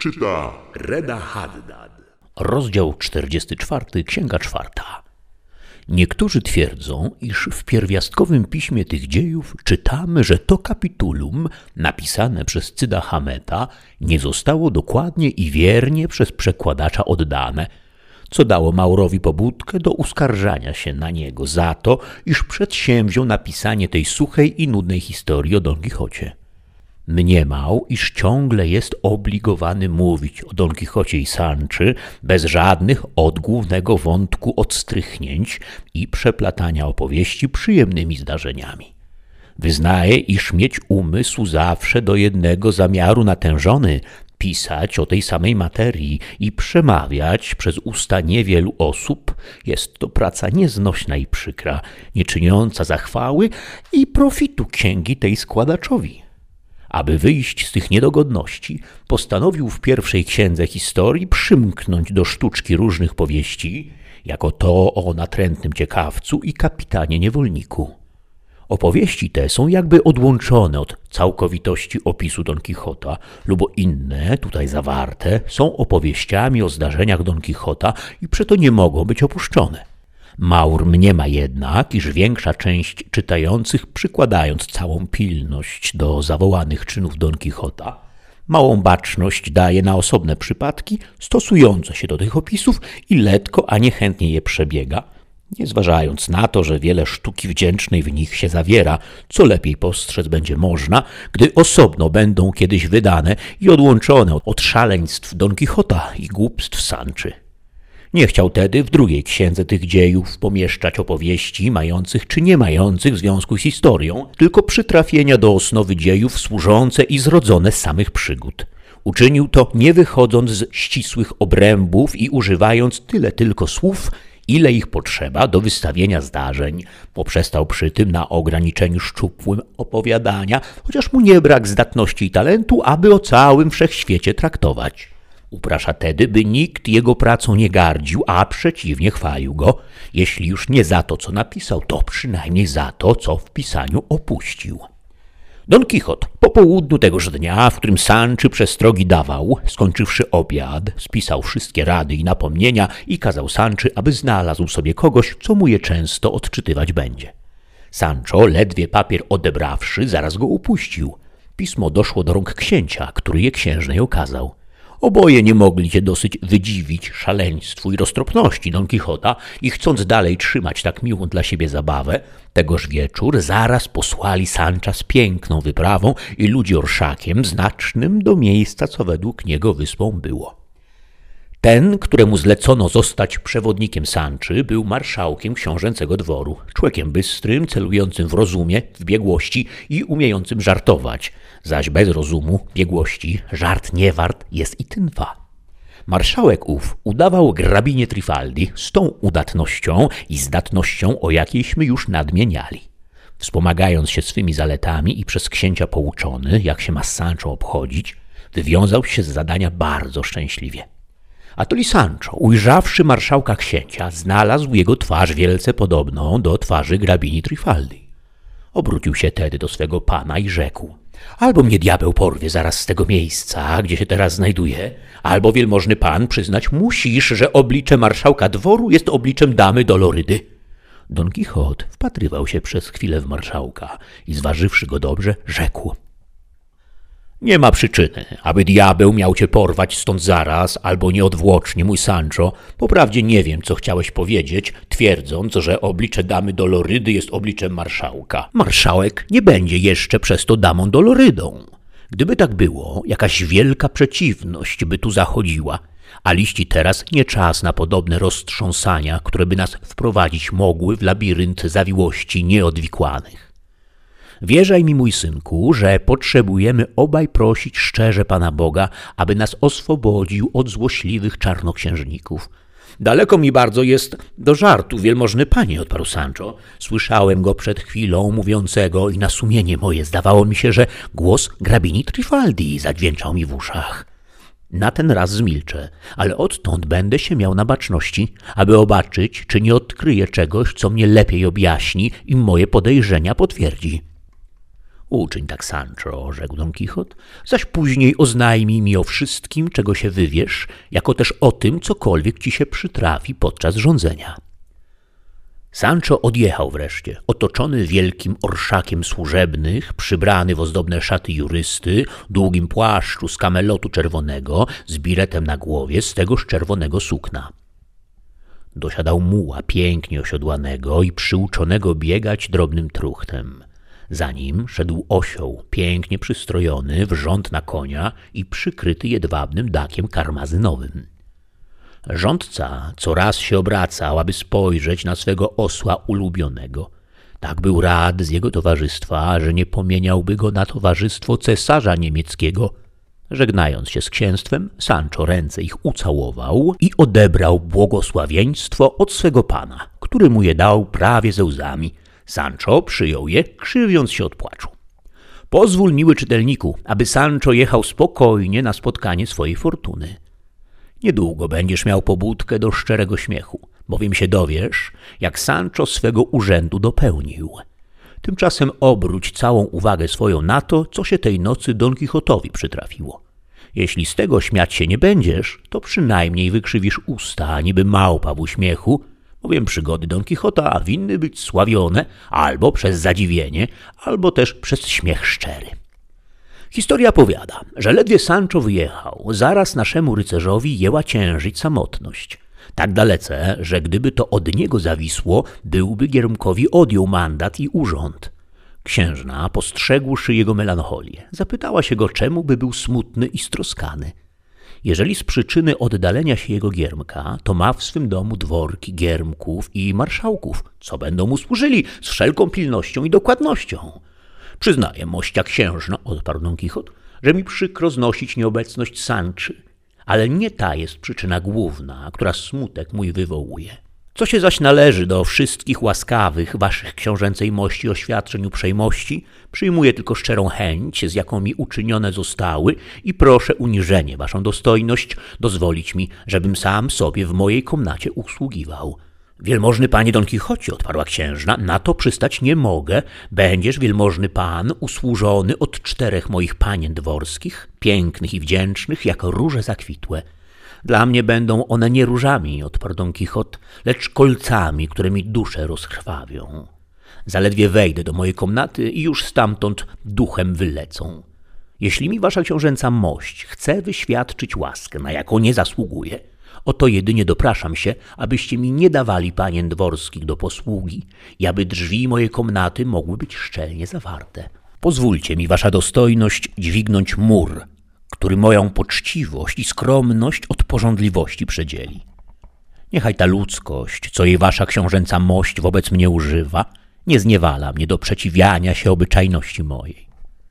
Czyta Reda Haddad. Rozdział 44, Księga 4. Niektórzy twierdzą, iż w pierwiastkowym piśmie tych dziejów czytamy, że to kapitulum, napisane przez Cyda Hameta, nie zostało dokładnie i wiernie przez przekładacza oddane, co dało Maurowi pobudkę do uskarżania się na niego za to, iż przedsięwziął napisanie tej suchej i nudnej historii o Don Kichocie. Mniemał, iż ciągle jest obligowany mówić o Don Kichocie i Sanczy bez żadnych od głównego wątku odstrychnięć i przeplatania opowieści przyjemnymi zdarzeniami. Wyznaje, iż mieć umysł zawsze do jednego zamiaru natężony, pisać o tej samej materii i przemawiać przez usta niewielu osób, jest to praca nieznośna i przykra, nie czyniąca zachwały i profitu księgi tej składaczowi. Aby wyjść z tych niedogodności, postanowił w pierwszej księdze historii przymknąć do sztuczki różnych powieści, jako to o natrętnym ciekawcu i kapitanie niewolniku. Opowieści te są jakby odłączone od całkowitości opisu Don Kichota, lub inne, tutaj zawarte, są opowieściami o zdarzeniach Don Kichota i przeto nie mogą być opuszczone. Maur mniema jednak, iż większa część czytających, przykładając całą pilność do zawołanych czynów Don Kichota, małą baczność daje na osobne przypadki stosujące się do tych opisów i letko, a niechętnie je przebiega, nie zważając na to, że wiele sztuki wdzięcznej w nich się zawiera, co lepiej postrzec będzie można, gdy osobno będą kiedyś wydane i odłączone od szaleństw Don Kichota i głupstw Sanczy. Nie chciał tedy w drugiej księdze tych dziejów pomieszczać opowieści mających czy nie mających związku z historią, tylko przytrafienia do osnowy dziejów służące i zrodzone z samych przygód. Uczynił to nie wychodząc z ścisłych obrębów i używając tyle tylko słów, ile ich potrzeba do wystawienia zdarzeń. Poprzestał przy tym na ograniczeniu szczupłym opowiadania, chociaż mu nie brak zdatności i talentu, aby o całym wszechświecie traktować. Uprasza tedy, by nikt jego pracą nie gardził, a przeciwnie chwalił go, jeśli już nie za to, co napisał, to przynajmniej za to, co w pisaniu opuścił. Don Kichot po południu tegoż dnia, w którym Sanczy przestrogi dawał, skończywszy obiad, spisał wszystkie rady i napomnienia i kazał Sanczy, aby znalazł sobie kogoś, co mu je często odczytywać będzie. Sancho, ledwie papier odebrawszy, zaraz go upuścił. Pismo doszło do rąk księcia, który je księżnej okazał. Oboje nie mogli się dosyć wydziwić szaleństwu i roztropności Don Kichota i chcąc dalej trzymać tak miłą dla siebie zabawę, tegoż wieczór zaraz posłali Sancha z piękną wyprawą i ludzi orszakiem znacznym do miejsca, co według niego wyspą było. Ten, któremu zlecono zostać przewodnikiem Sanczy, był marszałkiem książęcego dworu, człowiekiem bystrym, celującym w rozumie, w biegłości i umiejącym żartować, zaś bez rozumu, biegłości, żart nie wart jest i tynfa. Marszałek ów udawał grabinie Trifaldi z tą udatnością i zdatnością, o jakiejśmy już nadmieniali. Wspomagając się swymi zaletami i przez księcia pouczony, jak się ma z Sancho obchodzić, wywiązał się z zadania bardzo szczęśliwie. Atoli Sancho, ujrzawszy marszałka księcia, znalazł jego twarz wielce podobną do twarzy grabini Trifaldi. Obrócił się tedy do swego pana i rzekł: albo mnie diabeł porwie zaraz z tego miejsca, gdzie się teraz znajduję, albo wielmożny pan przyznać musisz, że oblicze marszałka dworu jest obliczem damy Dolorydy. Don Kichot wpatrywał się przez chwilę w marszałka i zważywszy go dobrze, rzekł: nie ma przyczyny, aby diabeł miał cię porwać stąd zaraz, albo nieodwłocznie, mój Sancho. Poprawdzie nie wiem, co chciałeś powiedzieć, twierdząc, że oblicze damy Dolorydy jest obliczem marszałka. Marszałek nie będzie jeszcze przez to damą Dolorydą. Gdyby tak było, jakaś wielka przeciwność by tu zachodziła, a liści teraz nie czas na podobne roztrząsania, które by nas wprowadzić mogły w labirynt zawiłości nieodwikłanych. Wierzaj mi, mój synku, że potrzebujemy obaj prosić szczerze Pana Boga, aby nas oswobodził od złośliwych czarnoksiężników. Daleko mi bardzo jest do żartu, wielmożny panie, odparł Sancho. Słyszałem go przed chwilą mówiącego i na sumienie moje zdawało mi się, że głos grabini Trifaldi zadźwięczał mi w uszach. Na ten raz zmilczę, ale odtąd będę się miał na baczności, aby obaczyć, czy nie odkryję czegoś, co mnie lepiej objaśni i moje podejrzenia potwierdzi. Uczyń tak, Sancho, rzekł Don Kichot, zaś później oznajmij mi o wszystkim, czego się wywiesz, jako też o tym, cokolwiek ci się przytrafi podczas rządzenia. Sancho odjechał wreszcie, otoczony wielkim orszakiem służebnych, przybrany w ozdobne szaty jurysty, długim płaszczu z kamelotu czerwonego, z biretem na głowie z tegoż czerwonego sukna. Dosiadał muła pięknie osiodłanego i przyuczonego biegać drobnym truchtem. Za nim szedł osioł, pięknie przystrojony w rząd na konia i przykryty jedwabnym dakiem karmazynowym. Rządca co raz się obracał, aby spojrzeć na swego osła ulubionego. Tak był rad z jego towarzystwa, że nie pomieniałby go na towarzystwo cesarza niemieckiego. Żegnając się z księstwem, Sancho ręce ich ucałował i odebrał błogosławieństwo od swego pana, który mu je dał prawie ze łzami. Sancho przyjął je, krzywiąc się od płaczu. Pozwól, miły czytelniku, aby Sancho jechał spokojnie na spotkanie swojej fortuny. Niedługo będziesz miał pobudkę do szczerego śmiechu, bowiem się dowiesz, jak Sancho swego urzędu dopełnił. Tymczasem obróć całą uwagę swoją na to, co się tej nocy Don Kichotowi przytrafiło. Jeśli z tego śmiać się nie będziesz, to przynajmniej wykrzywisz usta, niby małpa w uśmiechu, bowiem przygody Don Kichota winny być sławione albo przez zadziwienie, albo też przez śmiech szczery. Historia powiada, że ledwie Sancho wyjechał, zaraz naszemu rycerzowi jęła ciężyć samotność. Tak dalece, że gdyby to od niego zawisło, byłby Giermkowi odjął mandat i urząd. Księżna, postrzegłszy jego melancholię, zapytała się go, czemu by był smutny i stroskany. Jeżeli z przyczyny oddalenia się jego Giermka, to ma w swym domu dworki Giermków i marszałków, co będą mu służyli z wszelką pilnością i dokładnością. Przyznaję, mościa księżno, odparł Don Kichot, że mi przykro znosić nieobecność Sanczy, ale nie ta jest przyczyna główna, która smutek mój wywołuje. Co się zaś należy do wszystkich łaskawych waszych książęcej mości oświadczeń uprzejmości, przyjmuję tylko szczerą chęć, z jaką mi uczynione zostały i proszę uniżenie waszą dostojność dozwolić mi, żebym sam sobie w mojej komnacie usługiwał. Wielmożny panie Don Kichocie, odparła księżna, na to przystać nie mogę. Będziesz, wielmożny pan, usłużony od 4 moich panien dworskich, pięknych i wdzięcznych, jak róże zakwitłe. Dla mnie będą one nie różami, odparł Don Kichot, lecz kolcami, które mi duszę rozkrwawią. Zaledwie wejdę do mojej komnaty i już stamtąd duchem wylecą. Jeśli mi wasza książęca mość chce wyświadczyć łaskę, na jaką nie zasługuje, oto jedynie dopraszam się, abyście mi nie dawali panien dworskich do posługi i aby drzwi mojej komnaty mogły być szczelnie zawarte. Pozwólcie mi, wasza dostojność, dźwignąć mur, który moją poczciwość i skromność od pożądliwości przedzieli. Niechaj ta ludzkość, co jej wasza książęca mość wobec mnie używa, nie zniewala mnie do przeciwiania się obyczajności mojej.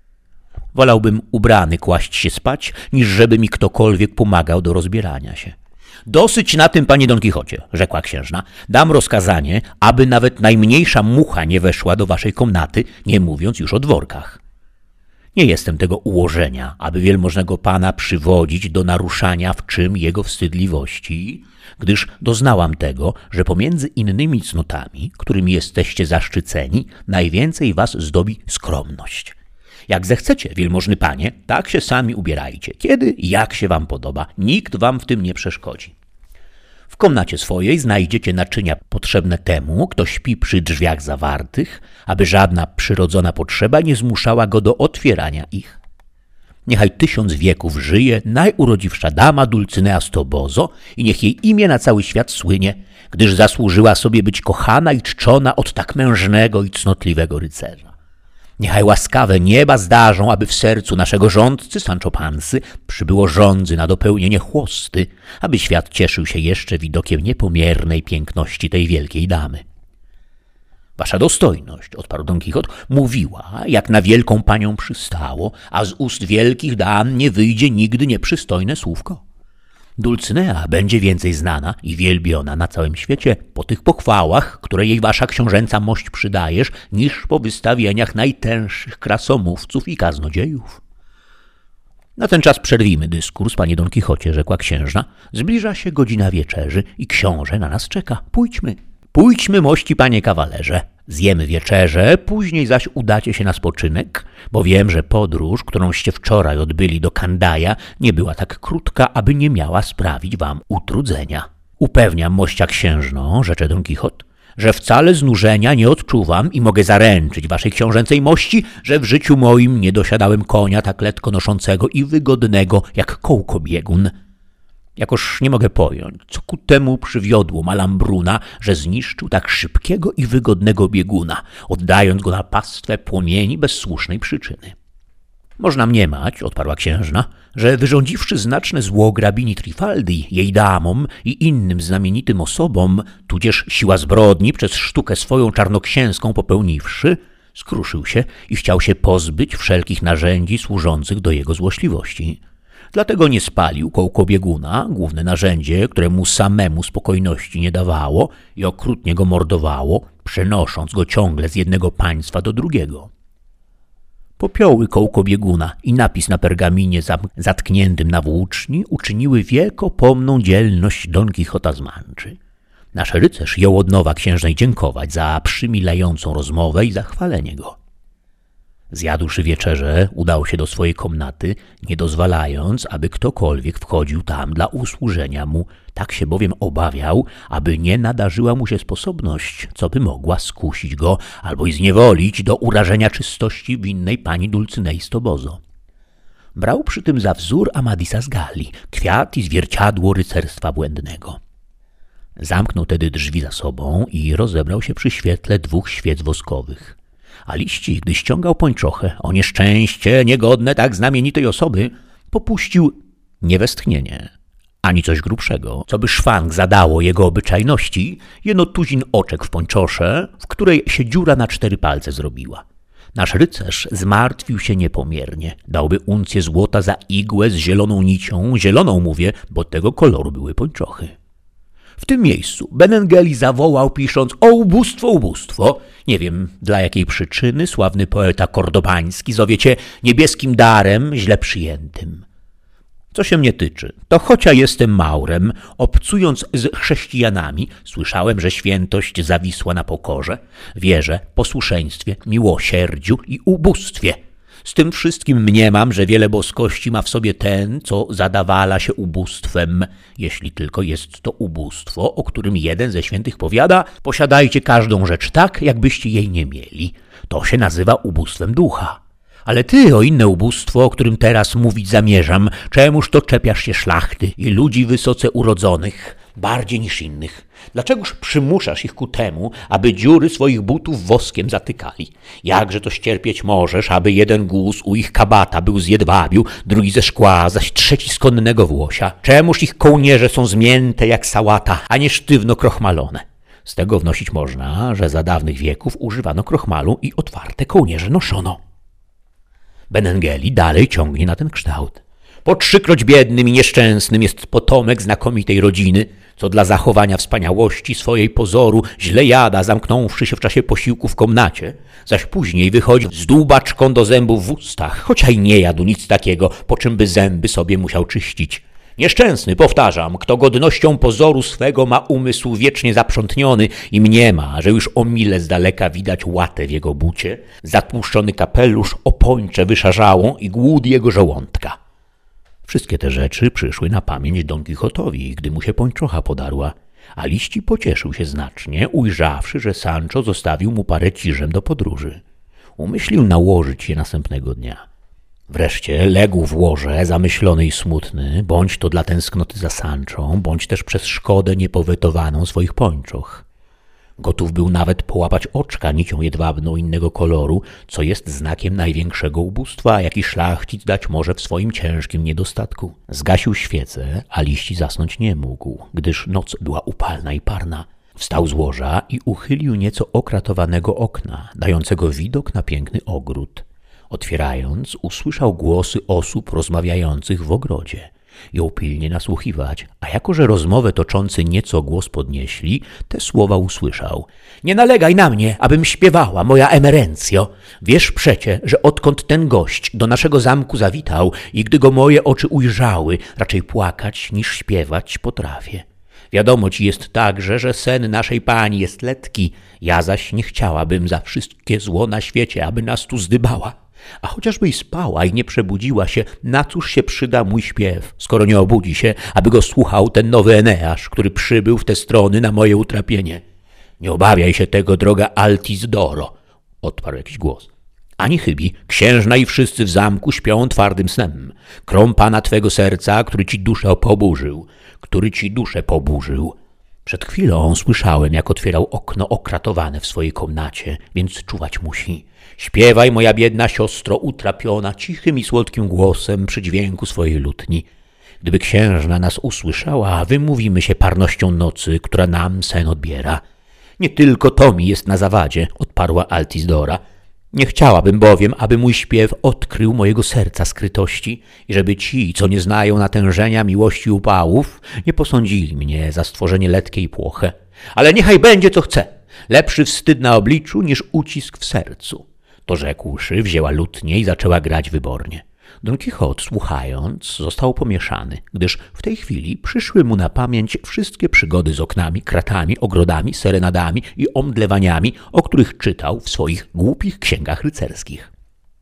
Wolałbym ubrany kłaść się spać, niż żeby mi ktokolwiek pomagał do rozbierania się. Dosyć na tym, panie Don Kichocie, rzekła księżna. Dam rozkazanie, aby nawet najmniejsza mucha nie weszła do waszej komnaty, nie mówiąc już o dworkach. Nie jestem tego ułożenia, aby wielmożnego pana przywodzić do naruszania w czym jego wstydliwości, gdyż doznałam tego, że pomiędzy innymi cnotami, którymi jesteście zaszczyceni, najwięcej was zdobi skromność. Jak zechcecie, wielmożny panie, tak się sami ubierajcie, kiedy i jak się wam podoba. Nikt wam w tym nie przeszkodzi. W komnacie swojej znajdziecie naczynia potrzebne temu, kto śpi przy drzwiach zawartych, aby żadna przyrodzona potrzeba nie zmuszała go do otwierania ich. Niechaj 1000 wieków żyje najurodziwsza dama Dulcynea z Tobozo i niech jej imię na cały świat słynie, gdyż zasłużyła sobie być kochana i czczona od tak mężnego i cnotliwego rycerza. Niechaj łaskawe nieba zdarzą, aby w sercu naszego rządcy Sancho Pansy przybyło żądzy na dopełnienie chłosty, aby świat cieszył się jeszcze widokiem niepomiernej piękności tej wielkiej damy. Wasza dostojność, odparł Don Kichot, mówiła, jak na wielką panią przystało, a z ust wielkich dam nie wyjdzie nigdy nieprzystojne słówko. Dulcynea będzie więcej znana i wielbiona na całym świecie po tych pochwałach, które jej wasza książęca mość przydajesz, niż po wystawieniach najtęższych krasomówców i kaznodziejów. Na ten czas przerwijmy dyskurs, panie Don Kichocie, rzekła księżna. Zbliża się godzina wieczerzy i książę na nas czeka. Pójdźmy. Pójdźmy, mości panie kawalerze, zjemy wieczerzę, później zaś udacie się na spoczynek, bo wiem, że podróż, którąście wczoraj odbyli do Kandaja, nie była tak krótka, aby nie miała sprawić wam utrudzenia. Upewniam mościa księżną, rzecze Don Kichot, że wcale znużenia nie odczuwam i mogę zaręczyć waszej książęcej mości, że w życiu moim nie dosiadałem konia tak letko noszącego i wygodnego jak kołkobiegun. Jakoż nie mogę pojąć, co ku temu przywiodło Malambruna, że zniszczył tak szybkiego i wygodnego bieguna, oddając go na pastwę płomieni bez słusznej przyczyny. Można mniemać, odparła księżna, że wyrządziwszy znaczne zło grabini Trifaldi, jej damom i innym znamienitym osobom, tudzież siła zbrodni przez sztukę swoją czarnoksięską popełniwszy, skruszył się i chciał się pozbyć wszelkich narzędzi służących do jego złośliwości. Dlatego nie spalił kołkobieguna, główne narzędzie, które mu samemu spokojności nie dawało i okrutnie go mordowało, przenosząc go ciągle z jednego państwa do drugiego. Popioły kołkobieguna i napis na pergaminie zatkniętym na włóczni uczyniły wiekopomną dzielność Don Kichota z Manczy. Nasz rycerz jął od nowa księżnej dziękować za przymilającą rozmowę i za chwalenie go. Zjadłszy wieczerzę, udał się do swojej komnaty, nie dozwalając, aby ktokolwiek wchodził tam dla usłużenia mu, tak się bowiem obawiał, aby nie nadarzyła mu się sposobność, co by mogła skusić go albo i zniewolić do urażenia czystości winnej pani Dulcynei z Tobozo. Brał przy tym za wzór Amadisa z Galii, kwiat i zwierciadło rycerstwa błędnego. Zamknął tedy drzwi za sobą i rozebrał się przy świetle 2 świec woskowych. A liści, gdy ściągał pończochę, o nieszczęście niegodne tak znamienitej osoby, popuścił nie westchnienie, ani coś grubszego, co by szwank zadało jego obyczajności, jeno tuzin oczek w pończosze, w której się dziura na 4 palce zrobiła. Nasz rycerz zmartwił się niepomiernie, dałby uncję złota za igłę z zieloną nicią, zieloną mówię, bo tego koloru były pończochy. W tym miejscu Benengeli zawołał, pisząc: o ubóstwo, ubóstwo! Nie wiem, dla jakiej przyczyny sławny poeta kordobański zowiecie niebieskim darem źle przyjętym. Co się mnie tyczy, to chocia jestem Maurem, obcując z chrześcijanami, słyszałem, że świętość zawisła na pokorze, wierze, posłuszeństwie, miłosierdziu i ubóstwie. Z tym wszystkim mniemam, że wiele boskości ma w sobie ten, co zadawala się ubóstwem, jeśli tylko jest to ubóstwo, o którym jeden ze świętych powiada: posiadajcie każdą rzecz tak, jakbyście jej nie mieli. To się nazywa ubóstwem ducha. Ale ty o inne ubóstwo, o którym teraz mówić zamierzam, czemuż to czepiasz się szlachty i ludzi wysoce urodzonych, bardziej niż innych? Dlaczegoż przymuszasz ich ku temu, aby dziury swoich butów woskiem zatykali? Jakże to ścierpieć możesz, aby jeden guz u ich kabata był z jedwabiu, drugi ze szkła, zaś trzeci z konnego włosia? Czemuż ich kołnierze są zmięte jak sałata, a nie sztywno krochmalone? Z tego wnosić można, że za dawnych wieków używano krochmalu i otwarte kołnierze noszono. Benengeli dalej ciągnie na ten kształt. Po 3-kroć biednym i nieszczęsnym jest potomek znakomitej rodziny, co dla zachowania wspaniałości swojej pozoru źle jada, zamknąwszy się w czasie posiłku w komnacie, zaś później wychodzi z dłubaczką do zębów w ustach, chociaż nie jadł nic takiego, po czym by zęby sobie musiał czyścić. Nieszczęsny, powtarzam, kto godnością pozoru swego ma umysł wiecznie zaprzątniony i mniema, że już o mile z daleka widać łatę w jego bucie, zatłuszczony kapelusz o pończę wyszarzałą i głód jego żołądka. Wszystkie te rzeczy przyszły na pamięć Don Kichotowi, gdy mu się pończocha podarła, a liści pocieszył się znacznie, ujrzawszy, że Sancho zostawił mu parę ciżem do podróży. Umyślił nałożyć je następnego dnia. Wreszcie legł w łoże, zamyślony i smutny, bądź to dla tęsknoty za Sanczą, bądź też przez szkodę niepowetowaną swoich pończoch. Gotów był nawet połapać oczka nicią jedwabną innego koloru, co jest znakiem największego ubóstwa, jaki szlachcic dać może w swoim ciężkim niedostatku. Zgasił świecę, a liści zasnąć nie mógł, gdyż noc była upalna i parna. Wstał z łoża i uchylił nieco okratowanego okna, dającego widok na piękny ogród. Otwierając, usłyszał głosy osób rozmawiających w ogrodzie. Jął pilnie nasłuchiwać, a jako że rozmowę toczący nieco głos podnieśli, te słowa usłyszał. Nie nalegaj na mnie, abym śpiewała, moja emerencjo. Wiesz przecie, że odkąd ten gość do naszego zamku zawitał i gdy go moje oczy ujrzały, raczej płakać niż śpiewać potrafię. Wiadomo ci jest także, że sen naszej pani jest letki, ja zaś nie chciałabym za wszystkie zło na świecie, aby nas tu zdybała. A chociażby i spała i nie przebudziła się, na cóż się przyda mój śpiew, skoro nie obudzi się, aby go słuchał ten nowy Eneasz, który przybył w te strony na moje utrapienie. Nie obawiaj się tego, droga Altisidoro, odparł jakiś głos. Ani chybi, księżna i wszyscy w zamku śpią twardym snem. Krom pana twego serca, który ci duszę poburzył. Przed chwilą słyszałem, jak otwierał okno okratowane w swojej komnacie, więc czuwać musi. Śpiewaj, moja biedna siostro utrapiona, cichym i słodkim głosem przy dźwięku swojej lutni. Gdyby księżna nas usłyszała, wymówimy się parnością nocy, która nam sen odbiera. Nie tylko to mi jest na zawadzie, odparła Altisidora. Nie chciałabym bowiem, aby mój śpiew odkrył mojego serca skrytości i żeby ci, co nie znają natężenia miłości upałów, nie posądzili mnie za stworzenie letkie i płoche. Ale niechaj będzie co chce. Lepszy wstyd na obliczu niż ucisk w sercu. To rzekłszy, wzięła lutnię i zaczęła grać wybornie. Don Kichot, słuchając, został pomieszany, gdyż w tej chwili przyszły mu na pamięć wszystkie przygody z oknami, kratami, ogrodami, serenadami i omdlewaniami, o których czytał w swoich głupich księgach rycerskich.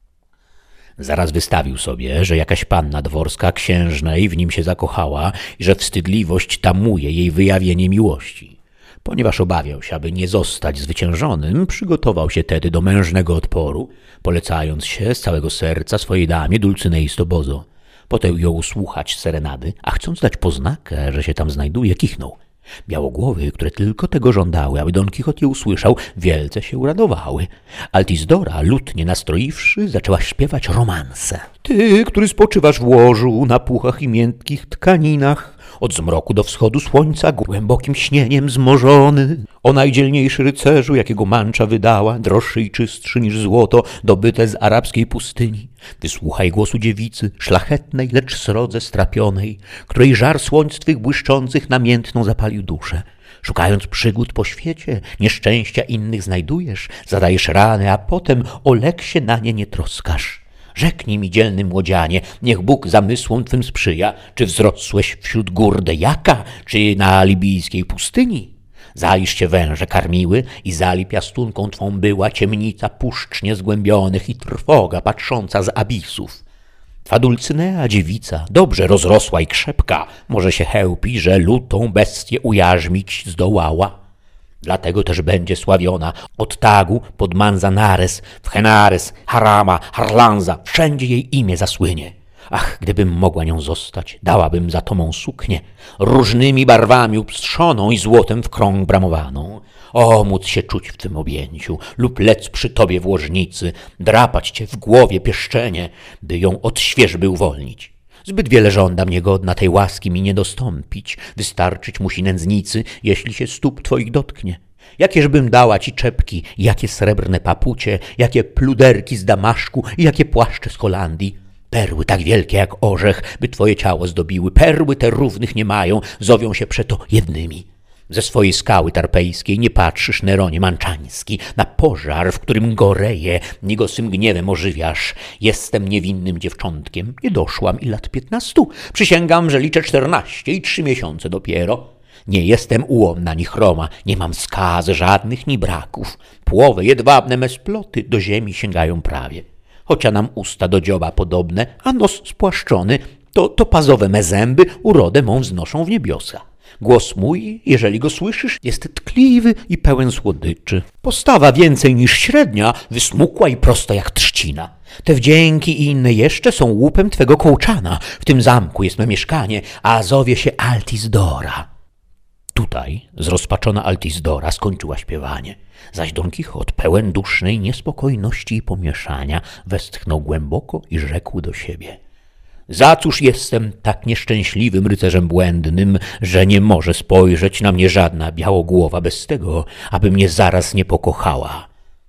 Zaraz wystawił sobie, że jakaś panna dworska księżnej w nim się zakochała i że wstydliwość tamuje jej wyjawienie miłości. Ponieważ obawiał się, aby nie zostać zwyciężonym, przygotował się tedy do mężnego odporu, polecając się z całego serca swojej damie Dulcynei z Tobozo. Potem ją słuchać serenady, a chcąc dać poznakę, że się tam znajduje, kichnął. Białogłowy, które tylko tego żądały, aby Don Kichot je usłyszał, wielce się uradowały. Altisidora, lutnie nastroiwszy, zaczęła śpiewać romanse. Ty, który spoczywasz w łożu, na puchach i miękkich tkaninach, od zmroku do wschodu słońca, głębokim śnieniem zmorzony. O najdzielniejszy rycerzu, jakiego Mancza wydała, droższy i czystszy niż złoto, dobyte z arabskiej pustyni. Wysłuchaj głosu dziewicy, szlachetnej, lecz srodze strapionej, której żar słońc twych błyszczących namiętną zapalił duszę. Szukając przygód po świecie, nieszczęścia innych znajdujesz, zadajesz rany, a potem o lek się na nie nie troskasz. Rzeknij mi, dzielny młodzianie, niech Bóg zamysłom twym sprzyja, czy wzrosłeś wśród gór Dejaka, czy na libijskiej pustyni? Zaliż cię węże karmiły i zali piastunką twą była ciemnica puszcz niezgłębionych i trwoga patrząca z abisów. Twa Dulcynea, dziewica, dobrze rozrosła i krzepka, może się chełpi, że lutą bestię ujarzmić zdołała. Dlatego też będzie sławiona od Tagu pod Manzanares, w Henares, Harama, Harlanza, wszędzie jej imię zasłynie. Ach, gdybym mogła nią zostać, dałabym za to mą suknię, różnymi barwami upstrzoną i złotem w krąg bramowaną. O, móc się czuć w tym objęciu, lub lec przy tobie w łożnicy, drapać cię w głowie pieszczenie, by ją od świeżby uwolnić. Zbyt wiele żądam niegodna tej łaski mi nie dostąpić, wystarczyć musi nędznicy, jeśli się stóp twoich dotknie. Jakieżbym dała ci czepki, jakie srebrne papucie, jakie pluderki z Damaszku i jakie płaszcze z Holandii. Perły tak wielkie jak orzech, by twoje ciało zdobiły, perły te równych nie mają, zowią się przeto jednymi. Ze swojej skały tarpejskiej nie patrzysz, Neronie Manczański, na pożar, w którym goreje, ni go swym gniewem ożywiasz. Jestem niewinnym dziewczątkiem, nie doszłam i lat 15. Przysięgam, że liczę 14 i 3 miesiące dopiero. Nie jestem ułomna ni chroma, nie mam skaz żadnych ni braków. Płowe, jedwabne me sploty do ziemi sięgają prawie. Chocia nam usta do dzioba podobne, a nos spłaszczony, to topazowe me zęby urodę mą wznoszą w niebiosa. Głos mój, jeżeli go słyszysz, jest tkliwy i pełen słodyczy. Postawa więcej niż średnia, wysmukła i prosta jak trzcina. Te wdzięki i inne jeszcze są łupem twego kołczana. W tym zamku jest me mieszkanie, a zowie się Altisidora. Tutaj zrozpaczona Altisidora skończyła śpiewanie, zaś Don Kichot, pełen dusznej niespokojności i pomieszania, westchnął głęboko i rzekł do siebie: za cóż jestem tak nieszczęśliwym rycerzem błędnym, że nie może spojrzeć na mnie żadna białogłowa bez tego, aby mnie zaraz nie pokochała.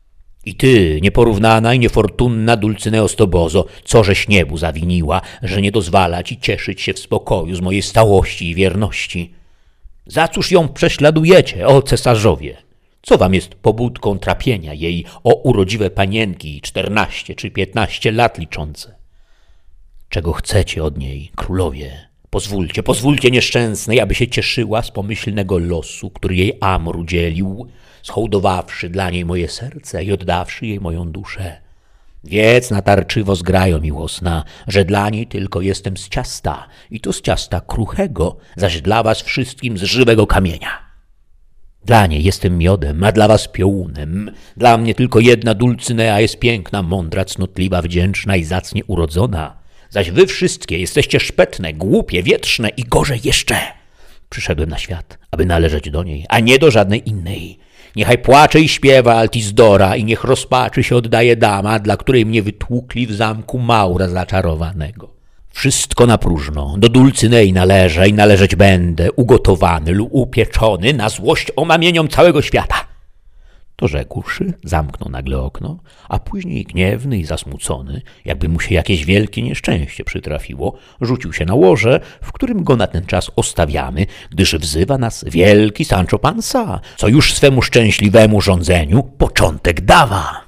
I ty, nieporównana i niefortunna Dulcyneo z Tobozo, cożeś niebu zawiniła, że nie dozwala ci cieszyć się w spokoju z mojej stałości i wierności? Za cóż ją prześladujecie, o cesarzowie? Co wam jest pobudką trapienia jej o urodziwe panienki 14 czy 15 lat liczące? Czego chcecie od niej, królowie? Pozwólcie nieszczęsnej, aby się cieszyła z pomyślnego losu, który jej Amor udzielił, schołdowawszy dla niej moje serce i oddawszy jej moją duszę. Wiedz natarczywo zgrajo miłosna, że dla niej tylko jestem z ciasta i to z ciasta kruchego, zaś dla was wszystkim z żywego kamienia. Dla niej jestem miodem, a dla was piołunem. Dla mnie tylko jedna Dulcynea jest piękna, mądra, cnotliwa, wdzięczna i zacnie urodzona. Zaś wy wszystkie jesteście szpetne, głupie, wietrzne i gorzej jeszcze. Przyszedłem na świat, aby należeć do niej, a nie do żadnej innej. Niechaj płacze i śpiewa Altizdora i niech rozpaczy się oddaje dama, dla której mnie wytłukli w zamku Maura zaczarowanego. Wszystko na próżno, do Dulcynei należę i należeć będę, ugotowany lub upieczony na złość omamieniom całego świata. To rzekłszy, zamknął nagle okno, a później gniewny i zasmucony, jakby mu się jakieś wielkie nieszczęście przytrafiło, rzucił się na łoże, w którym go na ten czas ostawiamy, gdyż wzywa nas wielki Sancho Panza, co już swemu szczęśliwemu rządzeniu początek dawa.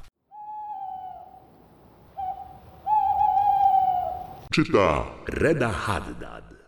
Czyta Reda Haddad.